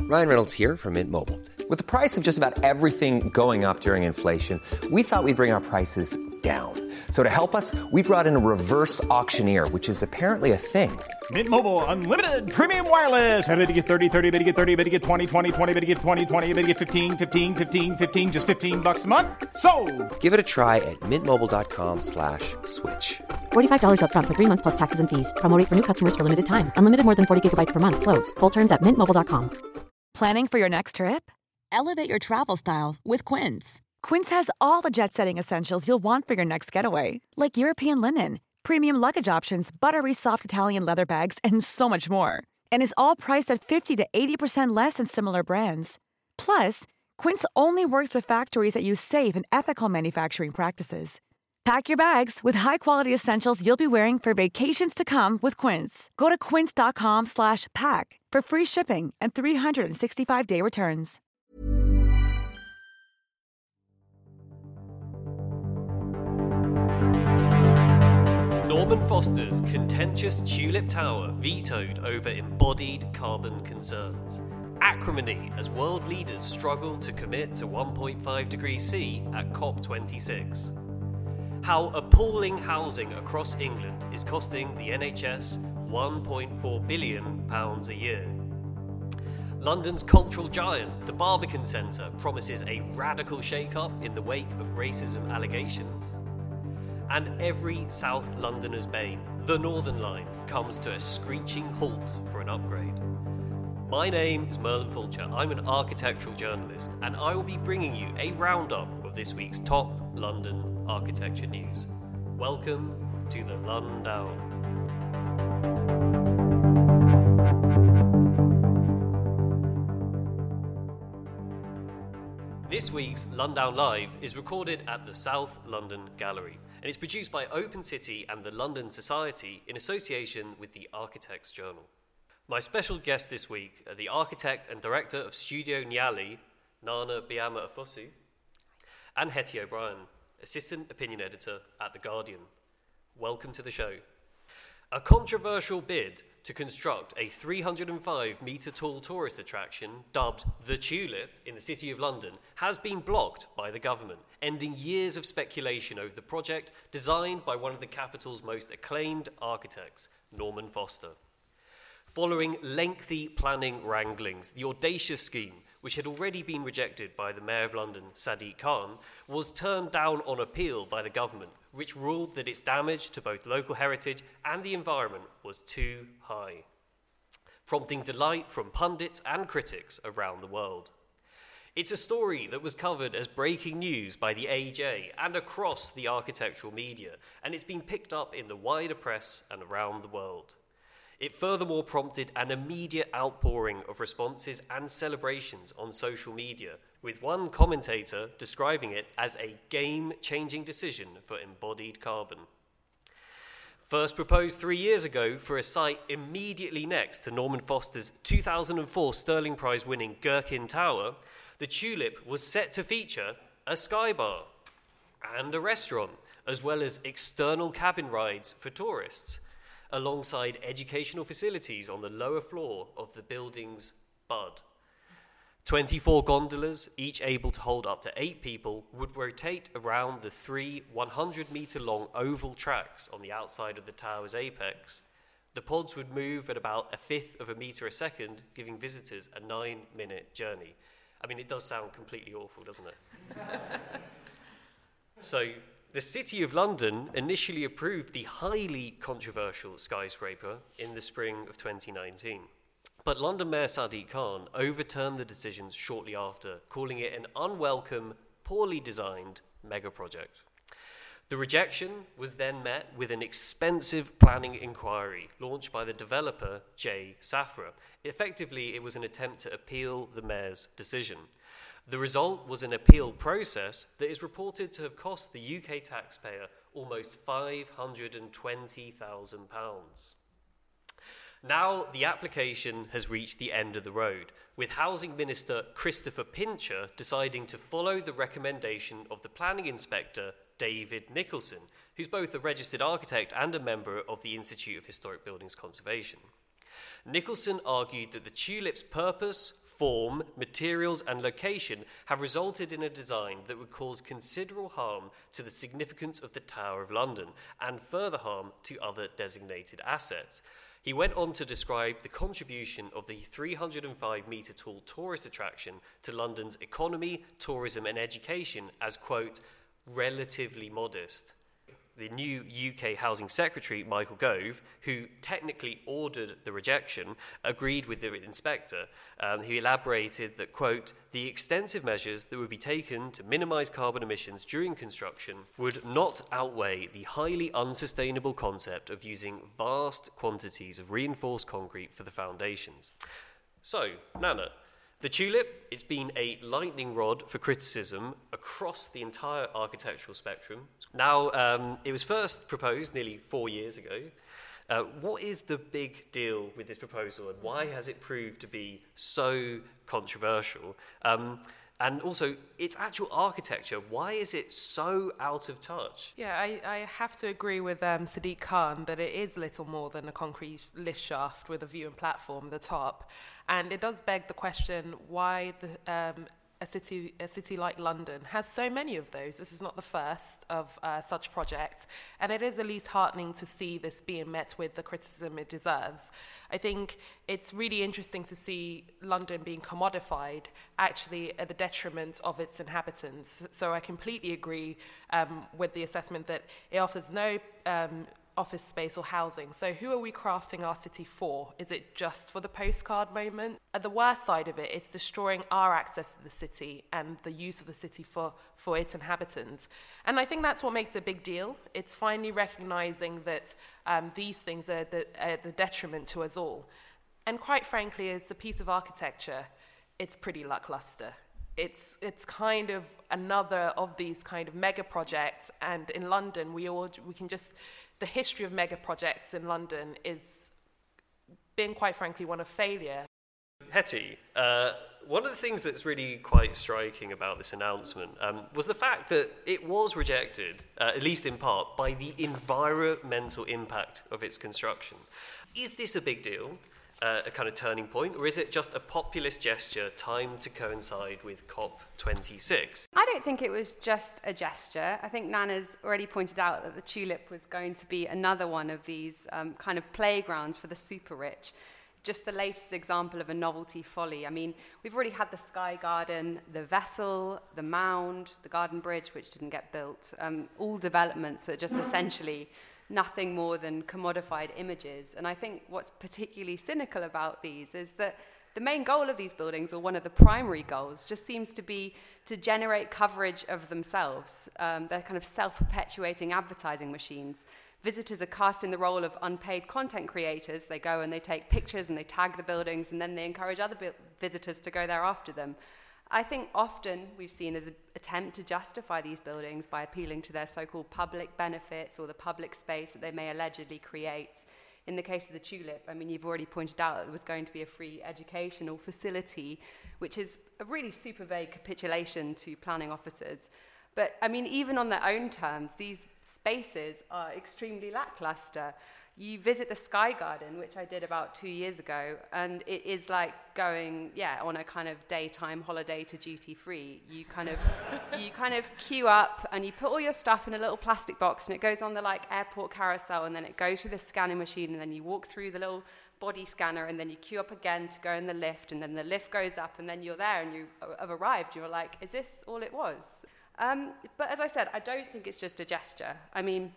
Ryan Reynolds here from Mint Mobile. With the price of just about everything going up during inflation, we thought we'd bring our prices down. So to help us, we brought in a reverse auctioneer, which is apparently a thing. Mint Mobile Unlimited Premium Wireless. How to get 30, 30, bit to get 30, bit to get 20, 20, 20, bit to get 20, 20, bit to get 15, 15, 15, 15, just $15 a month? Sold! Give it a try at mintmobile.com/switch. $45 up front for 3 months plus taxes and fees. Promo rate for new customers for limited time. Unlimited more than 40 gigabytes per month. Slows full terms at mintmobile.com. Planning for your next trip? Elevate your travel style with Quince. Quince has all the jet-setting essentials you'll want for your next getaway, like European linen, premium luggage options, buttery soft Italian leather bags, and so much more. And is all priced at 50 to 80% less than similar brands. Plus, Quince only works with factories that use safe and ethical manufacturing practices. Pack your bags with high-quality essentials you'll be wearing for vacations to come with Quince. Go to quince.com/pack for free shipping and 365-day returns. Norman Foster's contentious Tulip Tower vetoed over embodied carbon concerns. Acrimony as world leaders struggle to commit to 1.5 degrees C at COP26. How appalling housing across England is costing the NHS £1.4 billion a year. London's cultural giant, the Barbican Centre, promises a radical shake-up in the wake of racism allegations. And every South Londoner's bane, the Northern Line, comes to a screeching halt for an upgrade. My name is Merlin Fulcher. I'm an architectural journalist, and I will be bringing you a roundup of this week's top London architecture news. Welcome to the Lundown. This week's Lundown Live is recorded at the South London Gallery, and it's produced by Open City and the London Society in association with the Architects Journal. My special guests this week are the architect and director of Studio Nyali, Nana Biama Afosu, and Hetty O'Brien, assistant opinion editor at The Guardian. Welcome to the show. A controversial bid to construct a 305-metre tall tourist attraction dubbed The Tulip in the City of London has been blocked by the government, ending years of speculation over the project designed by one of the capital's most acclaimed architects, Norman Foster. Following lengthy planning wranglings, the audacious scheme, which had already been rejected by the Mayor of London, Sadiq Khan, was turned down on appeal by the government, which ruled that its damage to both local heritage and the environment was too high, prompting delight from pundits and critics around the world. It's a story that was covered as breaking news by the AJ and across the architectural media, and it's been picked up in the wider press and around the world. It furthermore prompted an immediate outpouring of responses and celebrations on social media, with one commentator describing it as a game-changing decision for embodied carbon. First proposed 3 years ago for a site immediately next to Norman Foster's 2004 Stirling Prize-winning Gherkin Tower, the Tulip was set to feature a sky bar and a restaurant, as well as external cabin rides for tourists, alongside educational facilities on the lower floor of the building's bud. 24 gondolas, each able to hold up to 8 people, would rotate around the 3 100-metre-long oval tracks on the outside of the tower's apex. The pods would move at about 1/5 of a metre a second, giving visitors a 9-minute journey. I mean, it does sound completely awful, doesn't it? So, the City of London initially approved the highly controversial skyscraper in the spring of 2019. But London Mayor Sadiq Khan overturned the decisions shortly after, calling it an unwelcome, poorly designed mega project. The rejection was then met with an expensive planning inquiry launched by the developer Jay Safra. Effectively, it was an attempt to appeal the mayor's decision. The result was an appeal process that is reported to have cost the UK taxpayer almost £520,000. Now the application has reached the end of the road, with Housing Minister Christopher Pincher deciding to follow the recommendation of the planning inspector David Nicholson, who's both a registered architect and a member of the Institute of Historic Buildings Conservation. Nicholson argued that the Tulip's purpose, form, materials, and location have resulted in a design that would cause considerable harm to the significance of the Tower of London and further harm to other designated assets. He went on to describe the contribution of the 305-metre tall tourist attraction to London's economy, tourism and education as, quote, relatively modest. The new UK Housing Secretary, Michael Gove, who technically ordered the rejection, agreed with the inspector, who elaborated that, quote, the extensive measures that would be taken to minimise carbon emissions during construction would not outweigh the highly unsustainable concept of using vast quantities of reinforced concrete for the foundations. So, Nana, the Tulip, it's been a lightning rod for criticism across the entire architectural spectrum. Now, it was first proposed nearly 4 years ago. What is the big deal with this proposal, and why has it proved to be so controversial? And also, its actual architecture, why is it so out of touch? Yeah, I have to agree with Sadiq Khan that it is little more than a concrete lift shaft with a viewing platform at the top. And it does beg the question why a city like London has so many of those. This is not the first of such projects, and it is at least heartening to see this being met with the criticism it deserves. I think it's really interesting to see London being commodified, actually at the detriment of its inhabitants. So I completely agree with the assessment that it offers no office space or housing. So who are we crafting our city for? Is it just for the postcard moment? At the worst side of it, it's destroying our access to the city and the use of the city for its inhabitants. And I think that's what makes it a big deal. It's finally recognizing that these things are the detriment to us all. And quite frankly, as a piece of architecture, it's pretty lackluster. It's kind of another of these kind of mega projects, and in London the history of mega projects in London is been, quite frankly, one of failure. Hetty, one of the things that's really quite striking about this announcement was the fact that it was rejected, at least in part, by the environmental impact of its construction. Is this a big deal? A kind of turning point, or is it just a populist gesture timed to coincide with COP26? I don't think it was just a gesture. I think Nana's already pointed out that the Tulip was going to be another one of these kind of playgrounds for the super rich. Just the latest example of a novelty folly. I mean, we've already had the Sky Garden, the Vessel, the Mound, the Garden Bridge, which didn't get built, all developments that just essentially nothing more than commodified images. And I think what's particularly cynical about these is that the main goal of these buildings, or one of the primary goals, just seems to be to generate coverage of themselves. They're kind of self-perpetuating advertising machines. Visitors are cast in the role of unpaid content creators. They go and they take pictures and they tag the buildings, and then they encourage other visitors to go there after them. I think often we've seen as an attempt to justify these buildings by appealing to their so-called public benefits or the public space that they may allegedly create. In the case of the Tulip, I mean, you've already pointed out that there was going to be a free educational facility, which is a really super vague capitulation to planning officers. But, I mean, even on their own terms, these spaces are extremely lackluster. You visit the Sky Garden, which I did about 2 years ago, and it is like going, on a kind of daytime holiday to duty free. You kind of queue up and you put all your stuff in a little plastic box, and it goes on the like airport carousel, and then it goes through the scanning machine, and then you walk through the little body scanner, and then you queue up again to go in the lift, and then the lift goes up, and then you're there and you have arrived. You're like, is this all it was? But as I said, I don't think it's just a gesture. I mean,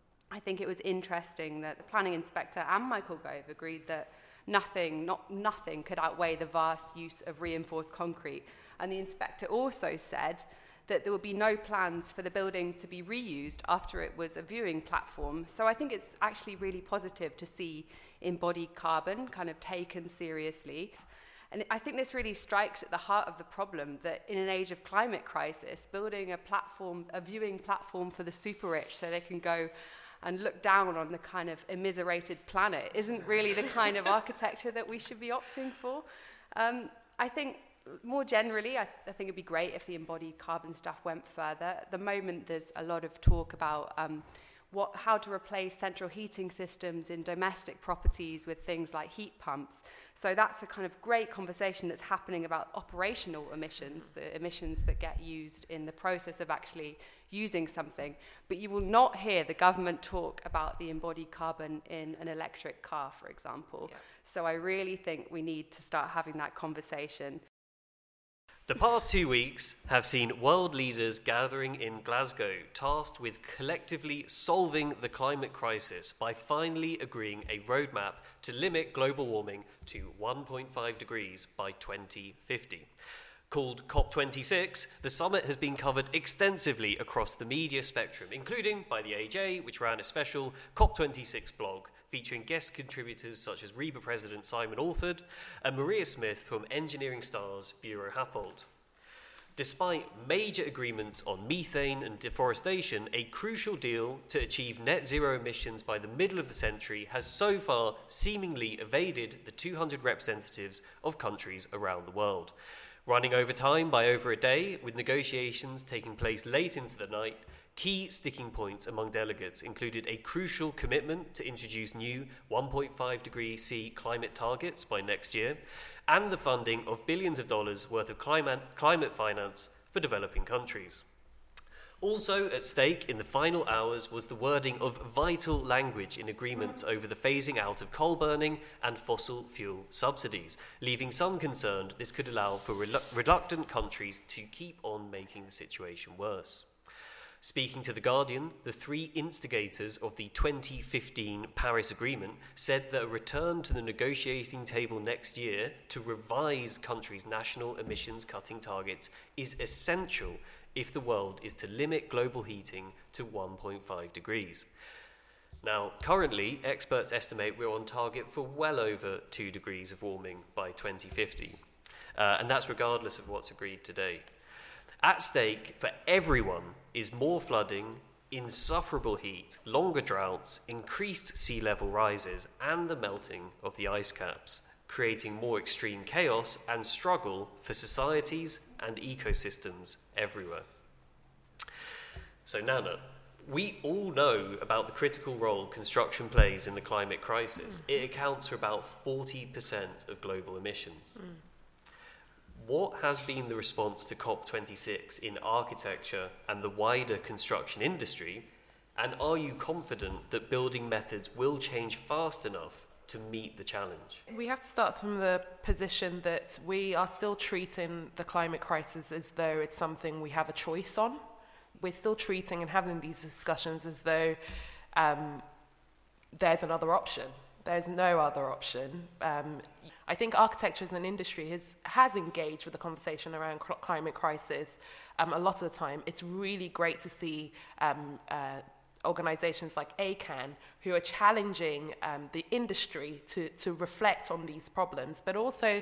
I think it was interesting that the planning inspector and Michael Gove agreed that nothing could outweigh the vast use of reinforced concrete. And the inspector also said that there would be no plans for the building to be reused after it was a viewing platform. So I think it's actually really positive to see embodied carbon kind of taken seriously. And I think this really strikes at the heart of the problem, that in an age of climate crisis, building a viewing platform for the super rich so they can go and look down on the kind of immiserated planet isn't really the kind of architecture that we should be opting for. I think more generally, I think it'd be great if the embodied carbon stuff went further. At the moment, there's a lot of talk about how to replace central heating systems in domestic properties with things like heat pumps. So that's a kind of great conversation that's happening about operational emissions, the emissions that get used in the process of actually using something. But you will not hear the government talk about the embodied carbon in an electric car, for example. Yeah. So I really think we need to start having that conversation. The past 2 weeks have seen world leaders gathering in Glasgow, tasked with collectively solving the climate crisis by finally agreeing a roadmap to limit global warming to 1.5 degrees by 2050. Called COP26, the summit has been covered extensively across the media spectrum, including by the AJ, which ran a special COP26 blog featuring guest contributors such as REBA President Simon Alford and Maria Smith from Engineering Star's Bureau Happold. Despite major agreements on methane and deforestation, a crucial deal to achieve net zero emissions by the middle of the century has so far seemingly evaded the 200 representatives of countries around the world. Running over time by over a day, with negotiations taking place late into the night, key sticking points among delegates included a crucial commitment to introduce new 1.5 degree C climate targets by next year, and the funding of billions of dollars worth of climate finance for developing countries. Also at stake in the final hours was the wording of vital language in agreements over the phasing out of coal burning and fossil fuel subsidies, leaving some concerned this could allow for reluctant countries to keep on making the situation worse. Speaking to The Guardian, the three instigators of the 2015 Paris Agreement said that a return to the negotiating table next year to revise countries' national emissions cutting targets is essential if the world is to limit global heating to 1.5 degrees. Now, currently, experts estimate we're on target for well over 2 degrees of warming by 2050, and that's regardless of what's agreed today. At stake for everyone is more flooding, insufferable heat, longer droughts, increased sea level rises, and the melting of the ice caps, creating more extreme chaos and struggle for societies and ecosystems everywhere. So, Nana, we all know about the critical role construction plays in the climate crisis. It accounts for about 40% of global emissions. What has been the response to COP26 in architecture and the wider construction industry? And are you confident that building methods will change fast enough to meet the challenge? We have to start from the position that we are still treating the climate crisis as though it's something we have a choice on. We're still treating and having these discussions as though there's another option. There's no other option. I think architecture as an industry has engaged with the conversation around climate crisis a lot of the time. It's really great to see organizations like ACAN who are challenging the industry to reflect on these problems, but also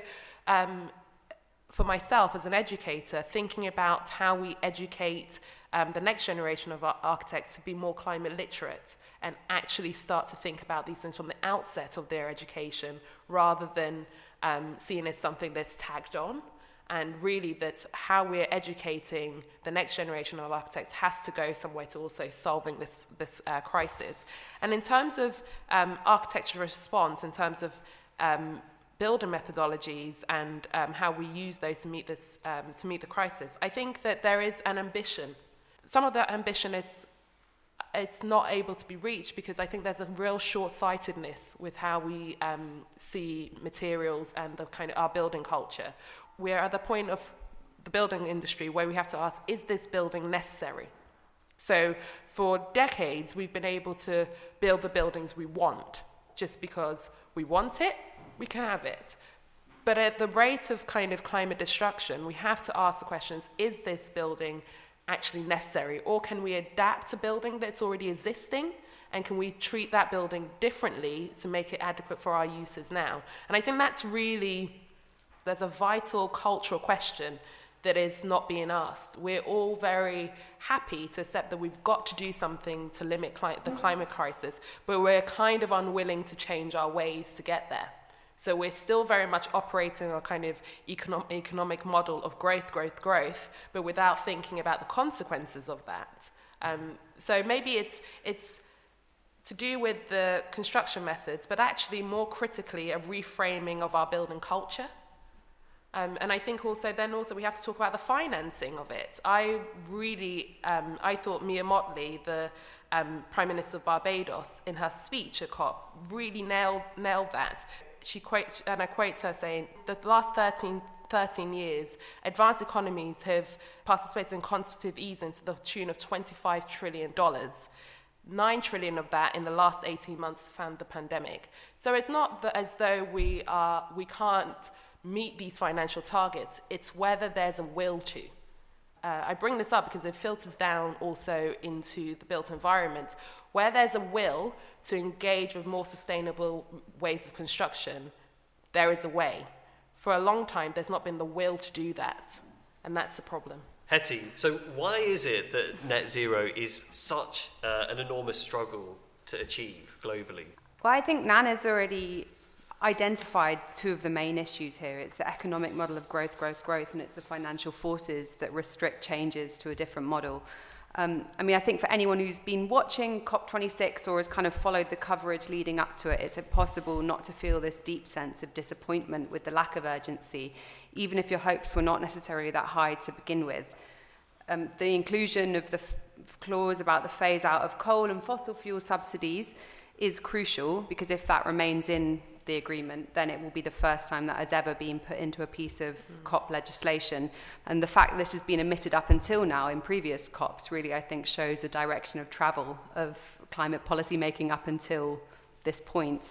for myself as an educator, thinking about how we educate the next generation of architects to be more climate literate and actually start to think about these things from the outset of their education rather than seen as something that's tagged on. And really that how we're educating the next generation of architects has to go some way to also solving this crisis. And in terms of architecture response, in terms of building methodologies and how we use those to meet the crisis, I think that there is an ambition. Some of that ambition it's not able to be reached because I think there's a real short-sightedness with how we see materials and the kind of our building culture. We're at the point of the building industry where we have to ask, is this building necessary? So for decades, we've been able to build the buildings we want. Just because we want it, we can have it. But at the rate of kind of climate destruction, we have to ask the questions, is this building actually necessary? Or can we adapt a building that's already existing? And can we treat that building differently to make it adequate for our uses now? And I think that's really, there's a vital cultural question that is not being asked. We're all very happy to accept that we've got to do something to limit the climate crisis, but we're kind of unwilling to change our ways to get there. So we're still very much operating a kind of economic model of growth, but without thinking about the consequences of that. So maybe it's to do with the construction methods, but actually more critically a reframing of our building culture. And I think also we have to talk about the financing of it. I thought Mia Mottley, the Prime Minister of Barbados, in her speech at COP, really nailed that. I quote her saying, the last 13 years, advanced economies have participated in quantitative easing to the tune of $25 trillion. 9 trillion of that in the last 18 months found the pandemic. So it's not as though we can't meet these financial targets. It's whether there's a will to. I bring this up because it filters down also into the built environment. Where there's a will to engage with more sustainable ways of construction, there is a way. For a long time, there's not been the will to do that, and that's the problem. Hetty, so why is it that net zero is such an enormous struggle to achieve globally? Well, I think Nana's already identified two of the main issues here. It's the economic model of growth, and it's the financial forces that restrict changes to a different model. I think for anyone who's been watching COP26 or has kind of followed the coverage leading up to it, it's impossible not to feel this deep sense of disappointment with the lack of urgency, even if your hopes were not necessarily that high to begin with. The inclusion of the clause about the phase out of coal and fossil fuel subsidies is crucial, because if that remains in the agreement, then it will be the first time that has ever been put into a piece of COP legislation. And the fact that this has been omitted up until now in previous COPs really, I think, shows the direction of travel of climate policy making up until this point.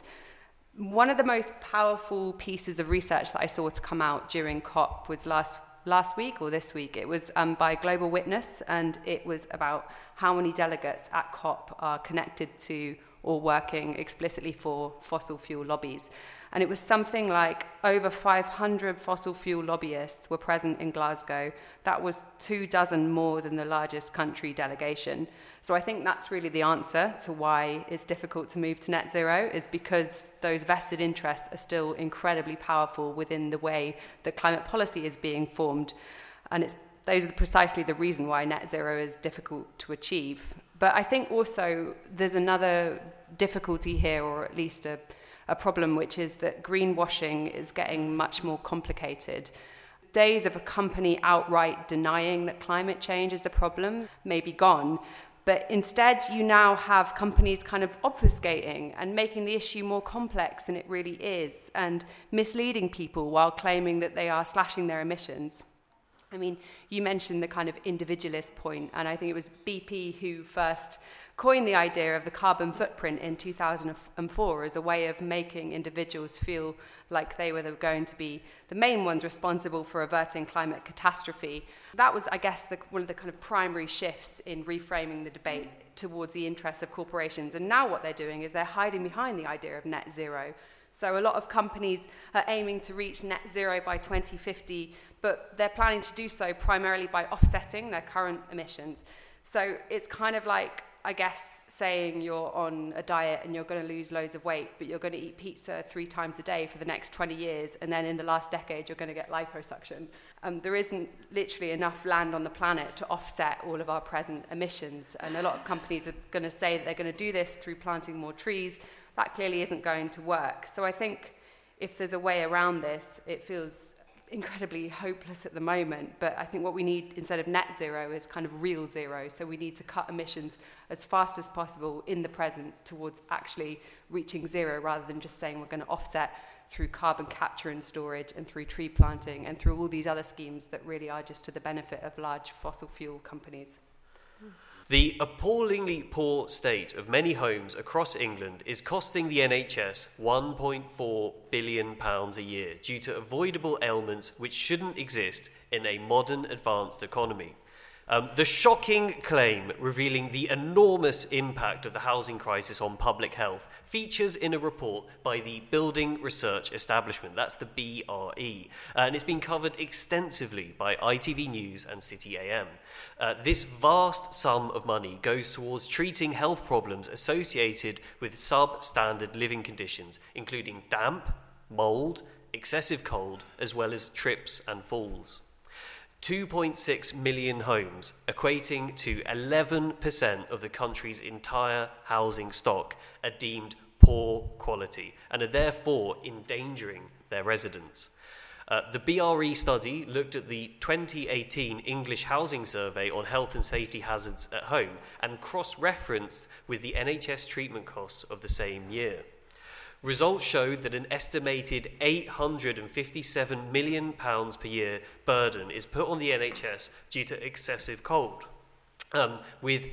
One of the most powerful pieces of research that I saw to come out during COP was last week or this week. It was by Global Witness, and it was about how many delegates at COP are connected to or working explicitly for fossil fuel lobbies. And it was something like over 500 fossil fuel lobbyists were present in Glasgow. That was 24 more than the largest country delegation. So I think that's really the answer to why it's difficult to move to net zero, is because those vested interests are still incredibly powerful within the way that climate policy is being formed. And those are precisely the reason why net zero is difficult to achieve. But I think also there's another difficulty here, or at least a problem, which is that greenwashing is getting much more complicated. Days of a company outright denying that climate change is the problem may be gone, but instead you now have companies kind of obfuscating and making the issue more complex than it really is, and misleading people while claiming that they are slashing their emissions. I mean, you mentioned the kind of individualist point, and I think it was BP who first coined the idea of the carbon footprint in 2004 as a way of making individuals feel like they were going to be the main ones responsible for averting climate catastrophe. That was, I guess, one of the kind of primary shifts in reframing the debate towards the interests of corporations. And now what they're doing is they're hiding behind the idea of net zero. So a lot of companies are aiming to reach net zero by 2050, but they're planning to do so primarily by offsetting their current emissions. So it's kind of like, I guess, saying you're on a diet and you're going to lose loads of weight, but you're going to eat pizza 3 times a day for the next 20 years, and then in the last decade you're going to get liposuction. There isn't literally enough land on the planet to offset all of our present emissions, and a lot of companies are going to say that they're going to do this through planting more trees. That clearly isn't going to work. So I think if there's a way around this, it feels incredibly hopeless at the moment, but I think what we need instead of net zero is kind of real zero. So we need to cut emissions as fast as possible in the present towards actually reaching zero, rather than just saying we're going to offset through carbon capture and storage and through tree planting and through all these other schemes that really are just to the benefit of large fossil fuel companies. The appallingly poor state of many homes across England is costing the NHS £1.4 billion a year due to avoidable ailments which shouldn't exist in a modern, advanced economy. The shocking claim revealing the enormous impact of the housing crisis on public health features in a report by the Building Research Establishment, that's the BRE, and it's been covered extensively by ITV News and City AM. This vast sum of money goes towards treating health problems associated with substandard living conditions, including damp, mould, excessive cold, as well as trips and falls. 2.6 million homes, equating to 11% of the country's entire housing stock, are deemed poor quality and are therefore endangering their residents. The BRE study looked at the 2018 English Housing Survey on health and safety hazards at home and cross-referenced with the NHS treatment costs of the same year. Results showed that an estimated £857 million per year burden is put on the NHS due to excessive cold, with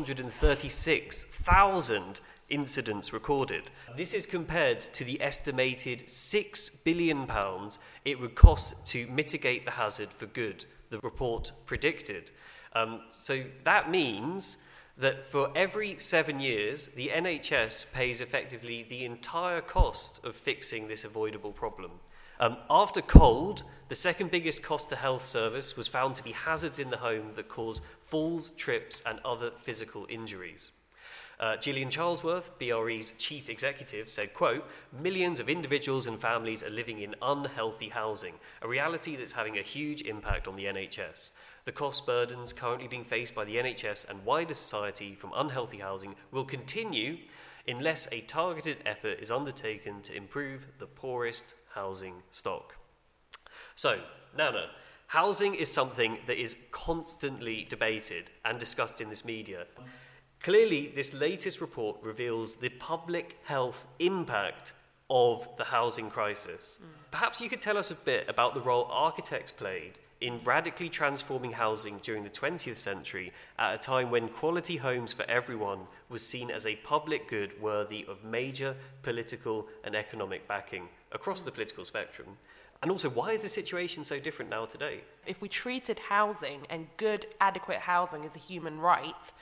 836,000 incidents recorded. This is compared to the estimated £6 billion it would cost to mitigate the hazard for good, the report predicted. So that means that for every 7 years, the NHS pays effectively the entire cost of fixing this avoidable problem. After cold, the second biggest cost to health service was found to be hazards in the home that cause falls, trips, and other physical injuries. Gillian Charlesworth, BRE's chief executive, said, quote, "Millions of individuals and families are living in unhealthy housing, a reality that's having a huge impact on the NHS. The cost burdens currently being faced by the NHS and wider society from unhealthy housing will continue unless a targeted effort is undertaken to improve the poorest housing stock." So, Nana, housing is something that is constantly debated and discussed in this media. Clearly, this latest report reveals the public health impact of the housing crisis. Perhaps you could tell us a bit about the role architects played in radically transforming housing during the 20th century at a time when quality homes for everyone was seen as a public good worthy of major political and economic backing across the political spectrum. And also, why is the situation so different now today? If we treated housing and good, adequate housing as a human right,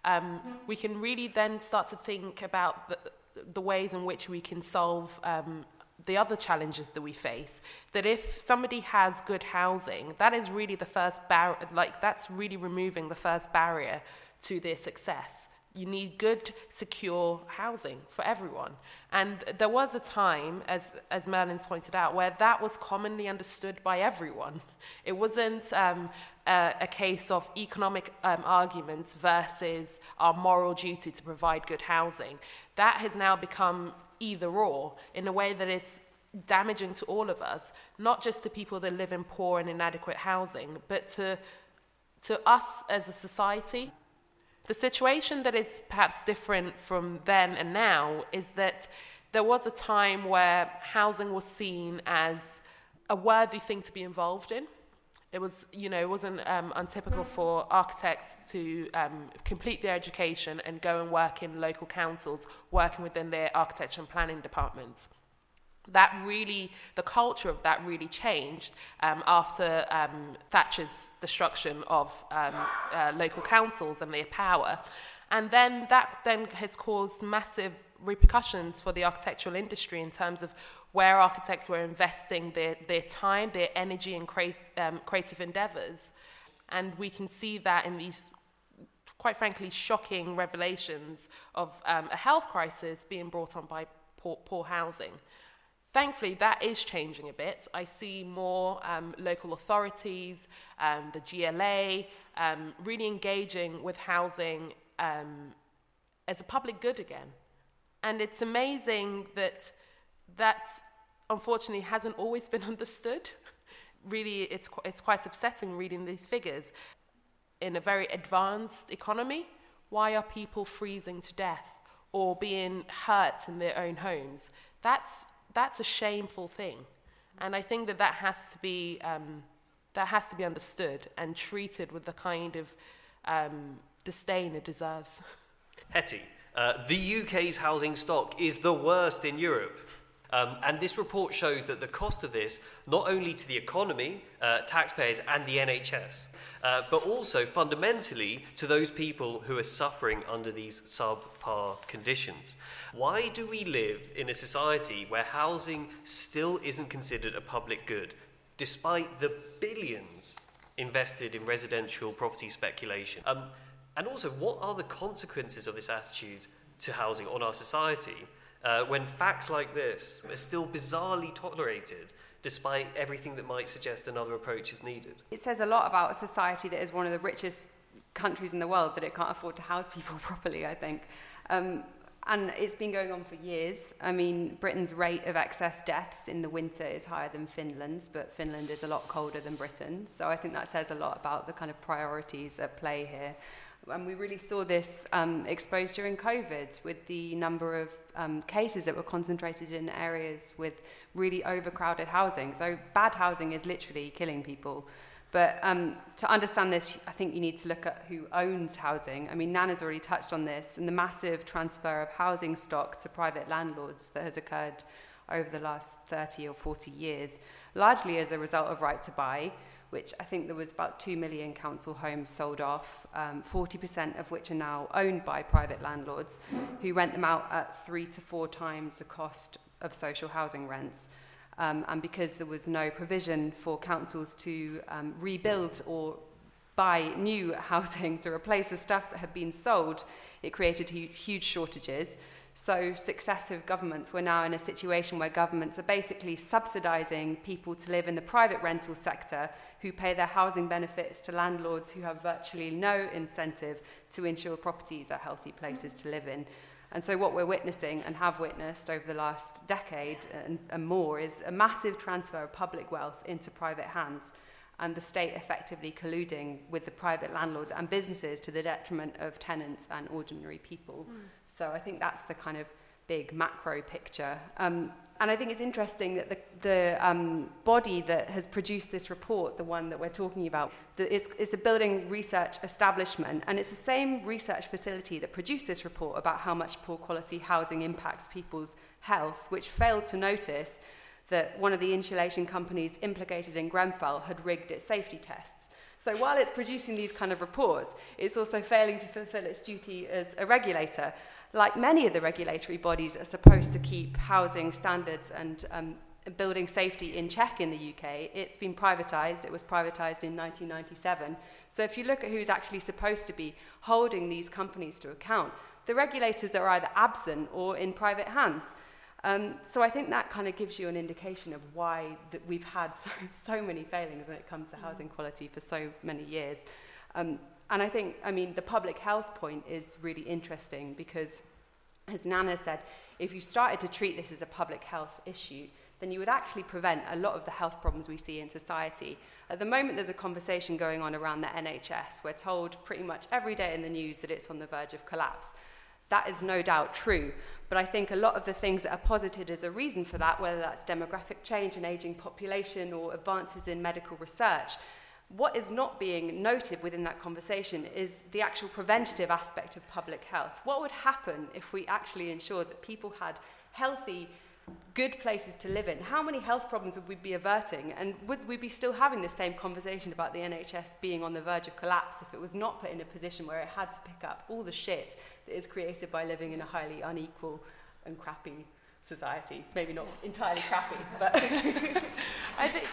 we can really then start to think about the ways in which we can solve the other challenges that we face. That if somebody has good housing, that is really the first barrier, that's really removing the first barrier to their success. You need good, secure housing for everyone. And there was a time, as Merlin's pointed out, where that was commonly understood by everyone. It wasn't a case of economic arguments versus our moral duty to provide good housing. That has now become either or in a way that is damaging to all of us, not just to people that live in poor and inadequate housing, but to us as a society. The situation that is perhaps different from then and now is that there was a time where housing was seen as a worthy thing to be involved in. It was, it wasn't untypical for architects to complete their education and go and work in local councils, working within their architecture and planning departments. The culture of that really changed after Thatcher's destruction of local councils and their power. And then that has caused massive repercussions for the architectural industry in terms of where architects were investing their time, their energy and creative endeavours. And we can see that in these, quite frankly, shocking revelations of a health crisis being brought on by poor housing. Thankfully, that is changing a bit. I see more local authorities, the GLA, really engaging with housing as a public good again. And it's amazing that unfortunately hasn't always been understood. Really, it's quite upsetting reading these figures. In a very advanced economy, why are people freezing to death or being hurt in their own homes? That's a shameful thing, and I think that has to be understood and treated with the kind of disdain it deserves. Hetty, the UK's housing stock is the worst in Europe, and this report shows that the cost of this, not only to the economy, taxpayers and the NHS, but also fundamentally to those people who are suffering under these subpar conditions. Why do we live in a society where housing still isn't considered a public good, despite the billions invested in residential property speculation? And also, what are the consequences of this attitude to housing on our society when facts like this are still bizarrely tolerated despite everything that might suggest another approach is needed. It says a lot about a society that is one of the richest countries in the world that it can't afford to house people properly, I think. And it's been going on for years. I mean, Britain's rate of excess deaths in the winter is higher than Finland's, but Finland is a lot colder than Britain. So I think that says a lot about the kind of priorities at play here. And we really saw this exposed during COVID with the number of cases that were concentrated in areas with really overcrowded housing. So bad housing is literally killing people. But to understand this, I think you need to look at who owns housing. I mean, Nana's already touched on this, and the massive transfer of housing stock to private landlords that has occurred over the last 30 or 40 years, largely as a result of Right to Buy, which I think there was about 2 million council homes sold off, 40% of which are now owned by private landlords who rent them out at 3 to 4 times the cost of social housing rents. And because there was no provision for councils to rebuild or buy new housing to replace the stuff that had been sold, it created huge shortages. So successive governments were now in a situation where governments are basically subsidising people to live in the private rental sector who pay their housing benefits to landlords who have virtually no incentive to ensure properties are healthy places to live in. And so what we're witnessing and have witnessed over the last decade and more is a massive transfer of public wealth into private hands, and the state effectively colluding with the private landlords and businesses to the detriment of tenants and ordinary people. So I think that's the kind of big macro picture. And I think it's interesting that the body that has produced this report, the one that we're talking about, it's a building research establishment, and it's the same research facility that produced this report about how much poor quality housing impacts people's health, which failed to notice that one of the insulation companies implicated in Grenfell had rigged its safety tests. So while it's producing these kind of reports, it's also failing to fulfill its duty as a regulator. Like many of the regulatory bodies are supposed to keep housing standards and building safety in check in the UK, it's been privatised. It was privatised in 1997. So if you look at who's actually supposed to be holding these companies to account, the regulators are either absent or in private hands. So I think that kind of gives you an indication of why that we've had so many failings when it comes to housing quality for so many years. And I think, I mean, the public health point is really interesting because, as Nana said, if you started to treat this as a public health issue, then you would actually prevent a lot of the health problems we see in society. At the moment, there's a conversation going on around the NHS. We're told pretty much every day in the news that it's on the verge of collapse. That is no doubt true, but I think a lot of the things that are posited as a reason for that, whether that's demographic change, an aging population, or advances in medical research, what is not being noted within that conversation is the actual preventative aspect of public health. What would happen if we actually ensured that people had healthy, good places to live in? How many health problems would we be averting? And would we be still having the same conversation about the NHS being on the verge of collapse if it was not put in a position where it had to pick up all the shit that is created by living in a highly unequal and crappy society? Maybe not entirely crappy, but I think...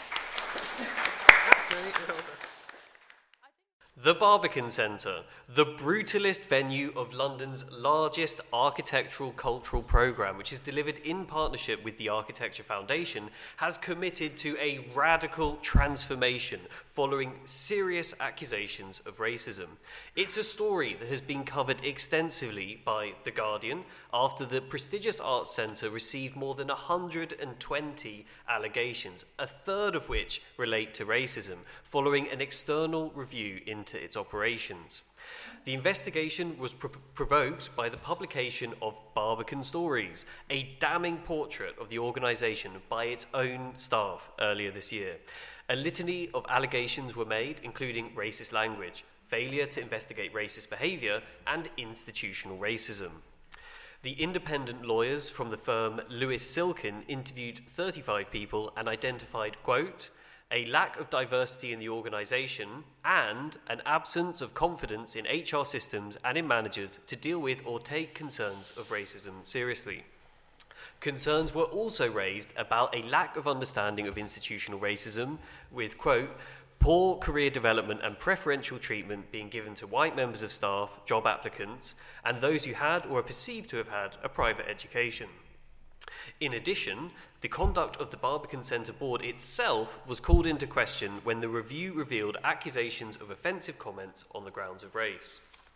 The Barbican Centre, the brutalist venue of London's largest architectural cultural programme, which is delivered in partnership with the Architecture Foundation, has committed to a radical transformation following serious accusations of racism. It's a story that has been covered extensively by The Guardian after the prestigious arts centre received more than 120 allegations, a third of which relate to racism, following an external review into its operations. The investigation was provoked by the publication of Barbican Stories, a damning portrait of the organisation by its own staff earlier this year. A litany of allegations were made, including racist language, failure to investigate racist behaviour, and institutional racism. The independent lawyers from the firm Lewis Silkin interviewed 35 people and identified, quote, a lack of diversity in the organisation and an absence of confidence in HR systems and in managers to deal with or take concerns of racism seriously. Concerns were also raised about a lack of understanding of institutional racism, with, quote, poor career development and preferential treatment being given to white members of staff, job applicants, and those who had or are perceived to have had a private education. In addition, the conduct of the Barbican Centre Board itself was called into question when the review revealed accusations of offensive comments on the grounds of race.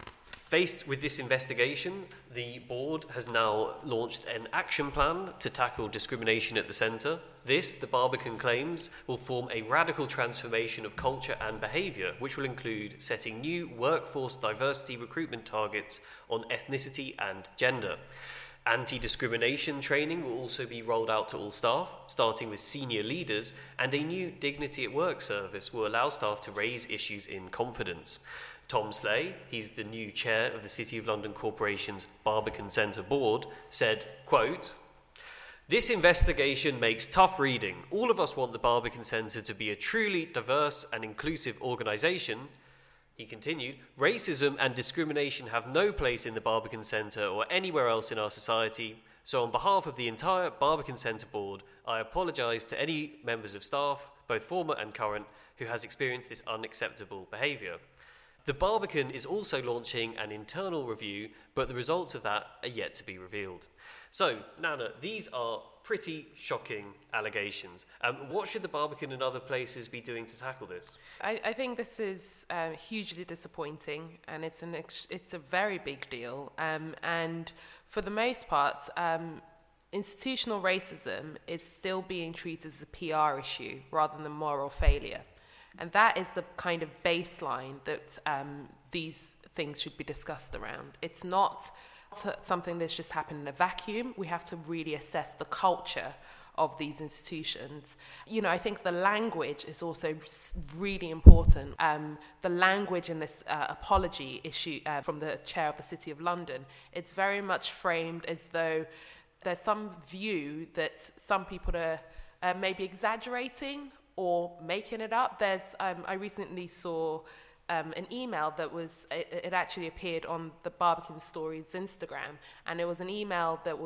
Faced with this investigation, the board has now launched an action plan to tackle discrimination at the centre. This, the Barbican claims, will form a radical transformation of culture and behaviour, which will include setting new workforce diversity recruitment targets on ethnicity and gender. Anti-discrimination training will also be rolled out to all staff, starting with senior leaders, and a new Dignity at Work service will allow staff to raise issues in confidence. Tom Slay, he's the new chair of the City of London Corporation's Barbican Centre Board, said, quote, "This investigation makes tough reading. All of us want the Barbican Centre to be a truly diverse and inclusive organisation." He continued, "Racism and discrimination have no place in the Barbican Centre or anywhere else in our society. So on behalf of the entire Barbican Centre Board, I apologise to any members of staff, both former and current, who has experienced this unacceptable behaviour." The Barbican is also launching an internal review, but the results of that are yet to be revealed. So, Nana, these are pretty shocking allegations. What should the Barbican and other places be doing to tackle this? I think this is hugely disappointing, and it's a very big deal. And for the most part, institutional racism is still being treated as a PR issue rather than a moral failure. And that is the kind of baseline that these things should be discussed around. It's not something that's just happened in a vacuum. We have to really assess the culture of these institutions. You know, I think the language is also really important. The language in this apology issue from the chair of the City of London, it's very much framed as though there's some view that some people are maybe exaggerating or making it up. I recently saw an email that it actually appeared on the Barbican Stories Instagram, and it was an email that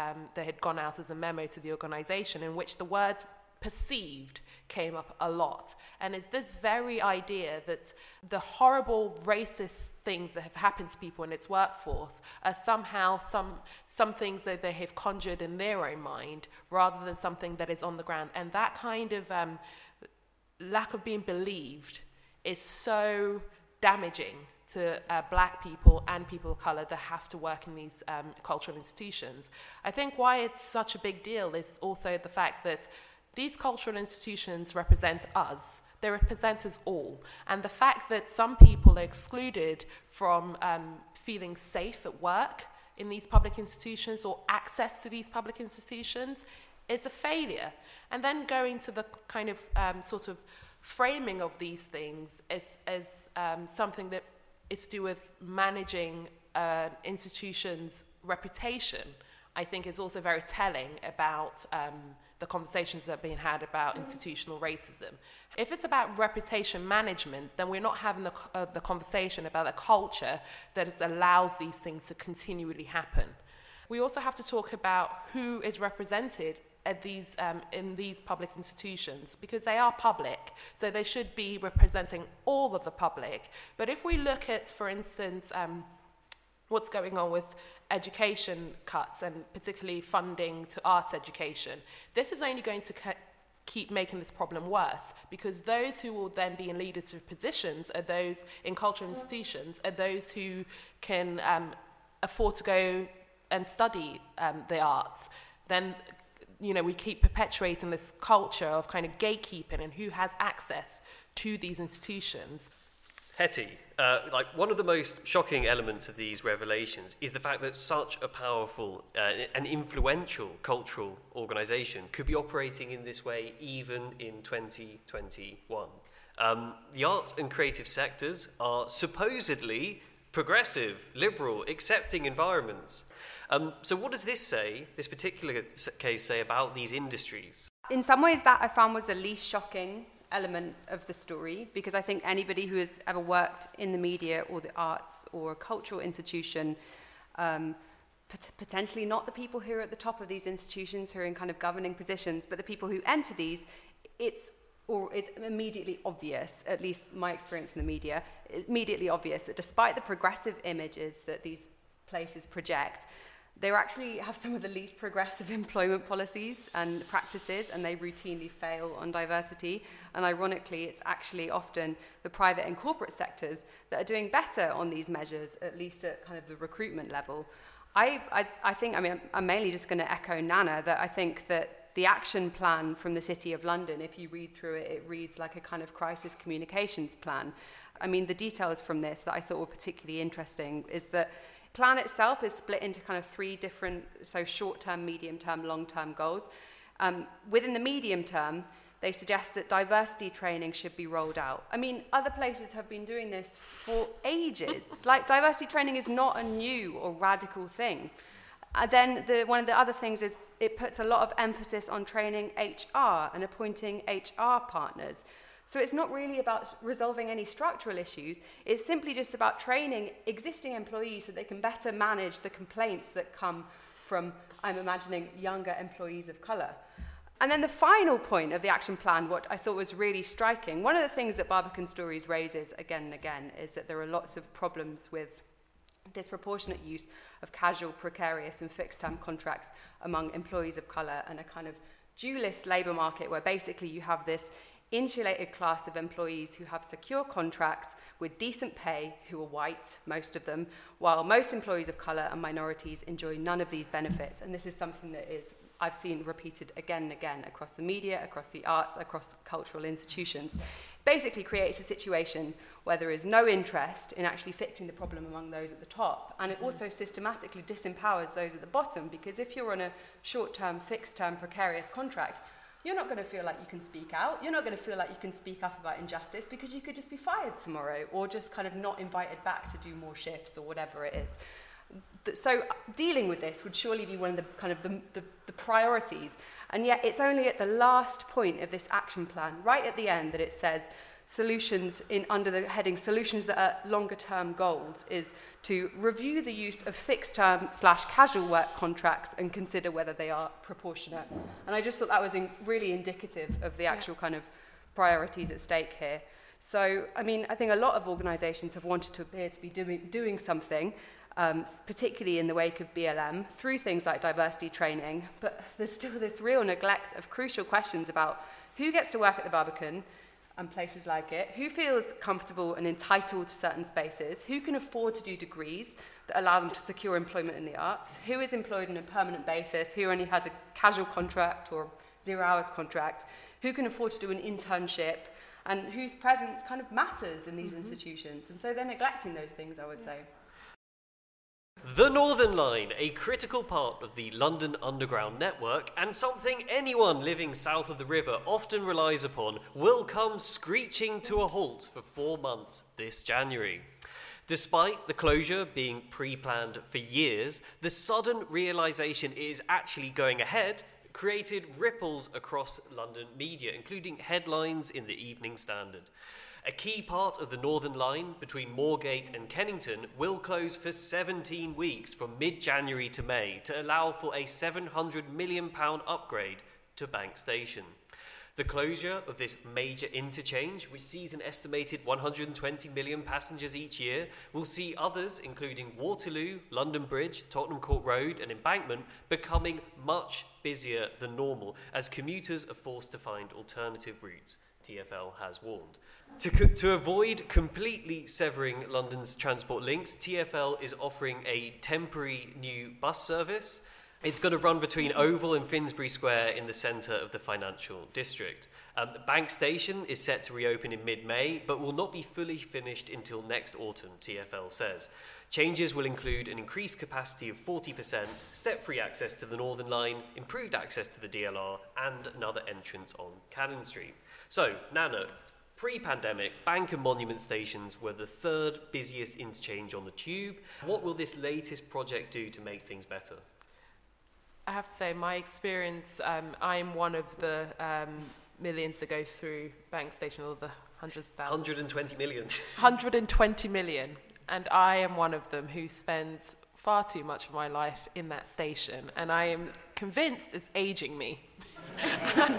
had gone out as a memo to the organisation in which the words perceived came up a lot. And it's this very idea that the horrible racist things that have happened to people in its workforce are somehow some things that they have conjured in their own mind rather than something that is on the ground. And that kind of lack of being believed is so damaging to black people and people of colour that have to work in these cultural institutions. I think why it's such a big deal is also the fact that these cultural institutions represent us. They represent us all. And the fact that some people are excluded from feeling safe at work in these public institutions or access to these public institutions is a failure. And then going to the kind of sort of framing of these things as something that is to do with managing an institution's reputation, I think is also very telling about the conversations that are being had about institutional racism. If it's about reputation management, then we're not having the conversation about a culture that allows these things to continually happen. We also have to talk about who is represented at these in these public institutions, because they are public, so they should be representing all of the public. But if we look at, for instance, what's going on with education cuts and particularly funding to arts education, this is only going to keep making this problem worse, because those who will then be in leadership positions are those in cultural institutions, are those who can afford to go and study the arts. Then, you know, we keep perpetuating this culture of kind of gatekeeping and who has access to these institutions. Hetty, one of the most shocking elements of these revelations is the fact that such a powerful and influential cultural organisation could be operating in this way even in 2021. The arts and creative sectors are supposedly progressive, liberal, accepting environments. So what does this particular case say about these industries? In some ways, that I found was the least shocking element of the story, because I think anybody who has ever worked in the media or the arts or a cultural institution, potentially not the people who are at the top of these institutions who are in kind of governing positions, but the people who enter these, it's immediately obvious, at least my experience in the media, immediately obvious that despite the progressive images that these places project, They actually have some of the least progressive employment policies and practices, and they routinely fail on diversity. And ironically, it's actually often the private and corporate sectors that are doing better on these measures, at least at kind of the recruitment level. I think, I'm mainly just going to echo Nana, that I think that the action plan from the City of London, if you read through it, it reads like a kind of crisis communications plan. I mean, the details from this that I thought were particularly interesting is that plan itself is split into kind of 3 different, so short-term, medium-term, long-term goals. Within the medium term, they suggest that diversity training should be rolled out. I mean, other places have been doing this for ages. Like, diversity training is not a new or radical thing. Then one of the other things is it puts a lot of emphasis on training HR and appointing HR partners. So it's not really about resolving any structural issues. It's simply just about training existing employees so they can better manage the complaints that come from, I'm imagining, younger employees of colour. And then the final point of the action plan, what I thought was really striking, one of the things that Barbican Stories raises again and again is that there are lots of problems with disproportionate use of casual, precarious and fixed-term contracts among employees of colour, and a kind of dualist labour market where basically you have this insulated class of employees who have secure contracts with decent pay, who are white, most of them, while most employees of colour and minorities enjoy none of these benefits. And this is something that I've seen repeated again and again across the media, across the arts, across cultural institutions. Basically creates a situation where there is no interest in actually fixing the problem among those at the top. And it also systematically disempowers those at the bottom, because if you're on a short-term, fixed-term, precarious contract, you're not going to feel like you can speak out. You're not going to feel like you can speak up about injustice, because you could just be fired tomorrow, or just kind of not invited back to do more shifts or whatever it is. So dealing with this would surely be one of the kind of the priorities, and yet it's only at the last point of this action plan, right at the end, that it says solutions under the heading solutions that are longer term goals, is to review the use of fixed term / casual work contracts and consider whether they are proportionate. And I just thought that was really indicative of the actual kind of priorities at stake here. So, I mean, I think a lot of organisations have wanted to appear to be doing something, particularly in the wake of BLM, through things like diversity training, but there's still this real neglect of crucial questions about who gets to work at the Barbican and places like it, who feels comfortable and entitled to certain spaces, who can afford to do degrees that allow them to secure employment in the arts, who is employed on a permanent basis, who only has a casual contract or 0 hours contract, who can afford to do an internship, and whose presence kind of matters in these institutions. And so they're neglecting those things, I would say. The Northern Line, a critical part of the London Underground network, and something anyone living south of the river often relies upon, will come screeching to a halt for 4 months this January. Despite the closure being pre-planned for years, the sudden realisation it is actually going ahead created ripples across London media, including headlines in the Evening Standard. A key part of the Northern Line between Moorgate and Kennington will close for 17 weeks from mid-January to May to allow for a £700 million upgrade to Bank Station. The closure of this major interchange, which sees an estimated 120 million passengers each year, will see others, including Waterloo, London Bridge, Tottenham Court Road and Embankment, becoming much busier than normal as commuters are forced to find alternative routes, TfL has warned. To avoid completely severing London's transport links, TfL is offering a temporary new bus service. It's going to run between Oval and Finsbury Square in the centre of the financial district. The Bank Station is set to reopen in mid-May, but will not be fully finished until next autumn, TfL says. Changes will include an increased capacity of 40%, step-free access to the Northern Line, improved access to the DLR, and another entrance on Cannon Street. So, Nana, pre-pandemic, Bank and Monument stations were the third busiest interchange on the tube. What will this latest project do to make things better? I have to say, my experience, I'm one of the millions that go through Bank Station, or the hundreds of thousands. 120 million. 120 million. And I am one of them who spends far too much of my life in that station. And I am convinced it's aging me.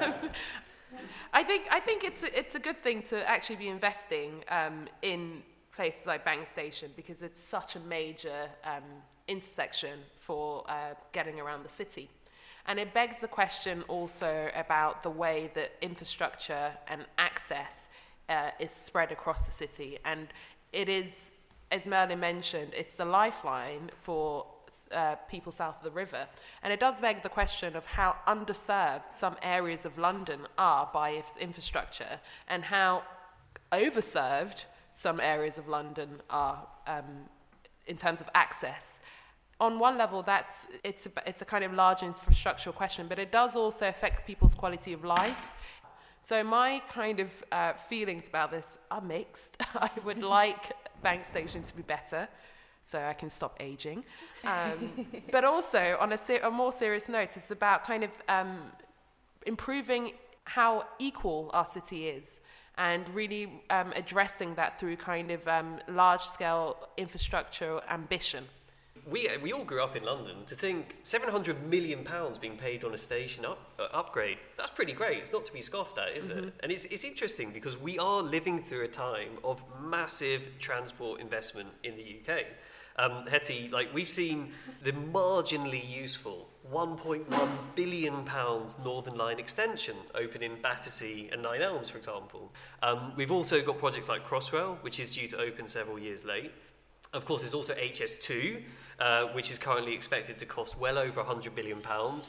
I think it's a good thing to actually be investing in places like Bank Station because it's such a major intersection for getting around the city. And it begs the question also about the way that infrastructure and access is spread across the city. And it is, as Merlin mentioned, it's the lifeline for people south of the river. And it does beg the question of how underserved some areas of London are by its infrastructure and how overserved some areas of London are in terms of access. On one level, it's a kind of large infrastructural question, but it does also affect people's quality of life. So my kind of feelings about this are mixed. I would like Bank Station to be better, so I can stop aging. But also, on a more serious note, it's about kind of improving how equal our city is, and really addressing that through kind of large-scale infrastructure ambition. We all grew up in London. To think £700 million being paid on a station upgrade, that's pretty great. It's not to be scoffed at, is it? And it's interesting because we are living through a time of massive transport investment in the UK. Hetty, we've seen the marginally useful £1.1 billion Northern Line extension open in Battersea and Nine Elms, for example. We've also got projects like Crossrail, which is due to open several years late. Of course, there's also HS2, which is currently expected to cost well over £100 billion.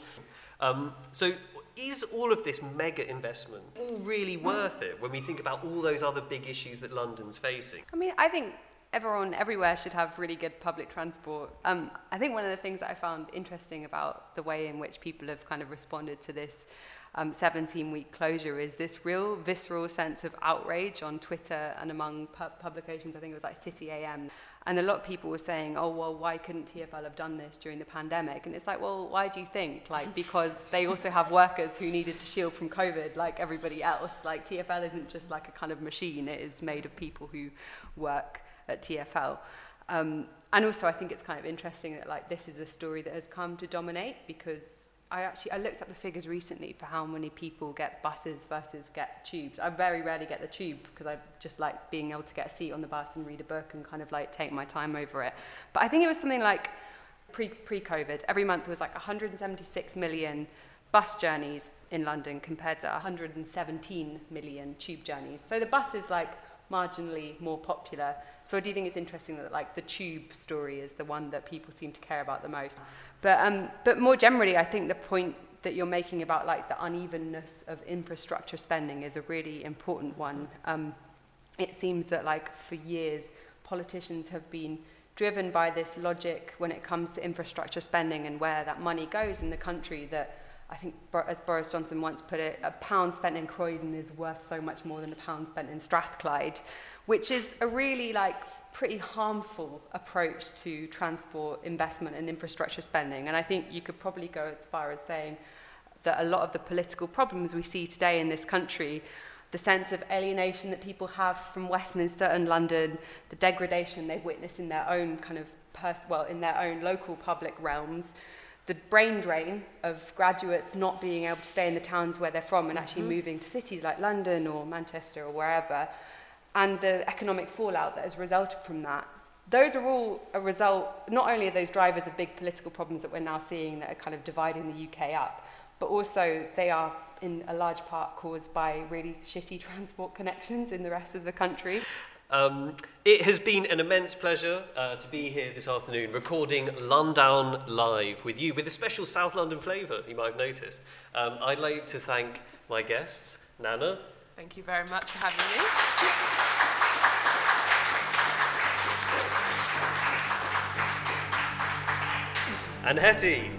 So is all of this mega investment all really worth it when we think about all those other big issues that London's facing? I mean, I think everyone everywhere should have really good public transport. I think one of the things that I found interesting about the way in which people have kind of responded to this 17-week closure is this real visceral sense of outrage on Twitter and among publications. I think it was like City AM. And a lot of people were saying, oh, well, why couldn't TfL have done this during the pandemic? And it's like, well, why do you think? Because they also have workers who needed to shield from COVID like everybody else. TfL isn't just like a kind of machine. It is made of people who work at TfL. And also I think it's kind of interesting that this is a story that has come to dominate, because I looked up the figures recently for how many people get buses versus get tubes. I very rarely get the tube because I just like being able to get a seat on the bus and read a book and kind of take my time over it. But I think it was something like pre-COVID, every month there was 176 million bus journeys in London compared to 117 million tube journeys. So the bus is marginally more popular. So I do think it's interesting that the tube story is the one that people seem to care about the most. But more generally, I think the point that you're making about the unevenness of infrastructure spending is a really important one. It seems that for years, politicians have been driven by this logic when it comes to infrastructure spending and where that money goes in the country, that I think, as Boris Johnson once put it, £1 spent in Croydon is worth so much more than £1 spent in Strathclyde, which is a really pretty harmful approach to transport investment and infrastructure spending. And I think you could probably go as far as saying that a lot of the political problems we see today in this country, the sense of alienation that people have from Westminster and London, the degradation they've witnessed in their own kind of in their own local public realms, the brain drain of graduates not being able to stay in the towns where they're from and actually moving to cities like London or Manchester or wherever, and the economic fallout that has resulted from that. Those are all a result, not only are those drivers of big political problems that we're now seeing that are kind of dividing the UK up, but also they are in a large part caused by really shitty transport connections in the rest of the country. It has been an immense pleasure to be here this afternoon recording Lundown Live with you, with a special South London flavour, you might have noticed. I'd like to thank my guests, Nana. Thank you very much for having me. And Hetty.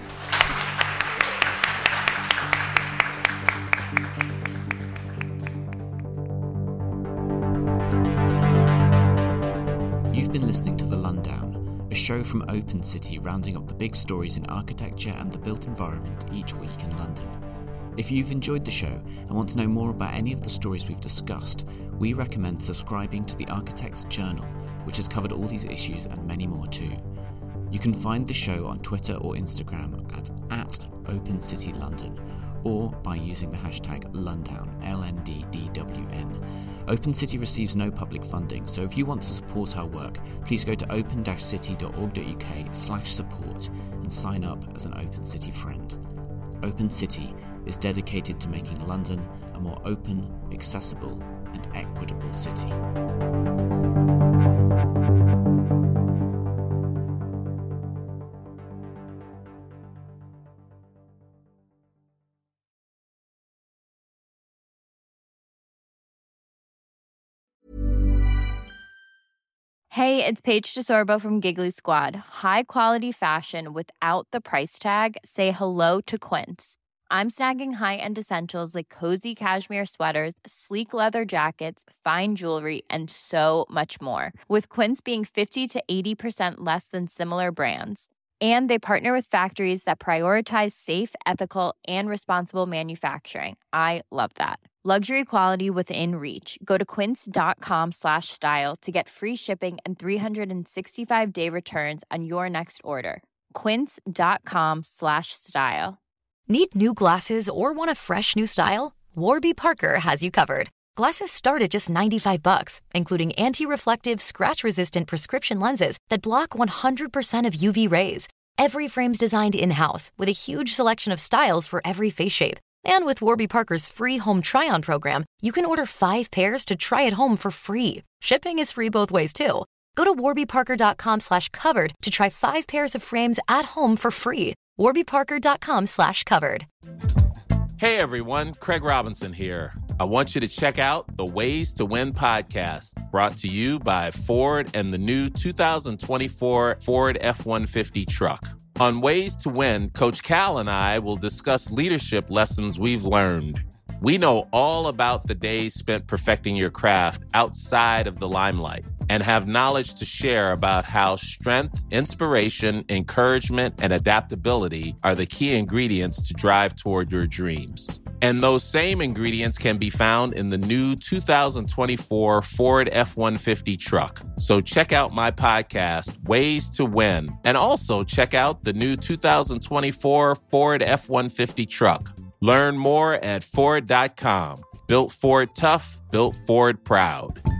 You've been listening to The Lundown, a show from Open City rounding up the big stories in architecture and the built environment each week in London. If you've enjoyed the show and want to know more about any of the stories we've discussed, we recommend subscribing to The Architect's Journal, which has covered all these issues and many more too. You can find the show on Twitter or Instagram at OpenCityLondon, or by using the hashtag Lundown, LNDDWN. Open City receives no public funding, so if you want to support our work, please go to open-city.org.uk/support and sign up as an Open City friend. Open City is dedicated to making London a more open, accessible, and equitable city. Hey, it's Paige DeSorbo from Giggly Squad. High quality fashion without the price tag. Say hello to Quince. I'm snagging high-end essentials like cozy cashmere sweaters, sleek leather jackets, fine jewelry, and so much more. With Quince being 50 to 80% less than similar brands. And they partner with factories that prioritize safe, ethical, and responsible manufacturing. I love that. Luxury quality within reach. Go to quince.com/style to get free shipping and 365-day returns on your next order. Quince.com/style. Need new glasses or want a fresh new style? Warby Parker has you covered. Glasses start at just $95, including anti-reflective, scratch-resistant prescription lenses that block 100% of UV rays. Every frame's designed in-house with a huge selection of styles for every face shape. And with Warby Parker's free home try-on program, you can order 5 pairs to try at home for free. Shipping is free both ways, too. Go to warbyparker.com/covered to try 5 pairs of frames at home for free. warbyparker.com/covered. Hey everyone, Craig Robinson here. I want you to check out the Ways to Win podcast, brought to you by Ford and the new 2024 Ford F-150 truck. On Ways to Win, Coach Cal and I will discuss leadership lessons we've learned. We know all about the days spent perfecting your craft outside of the limelight and have knowledge to share about how strength, inspiration, encouragement, and adaptability are the key ingredients to drive toward your dreams. And those same ingredients can be found in the new 2024 Ford F-150 truck. So check out my podcast, Ways to Win, and also check out the new 2024 Ford F-150 truck. Learn more at Ford.com. Built Ford tough, built Ford proud.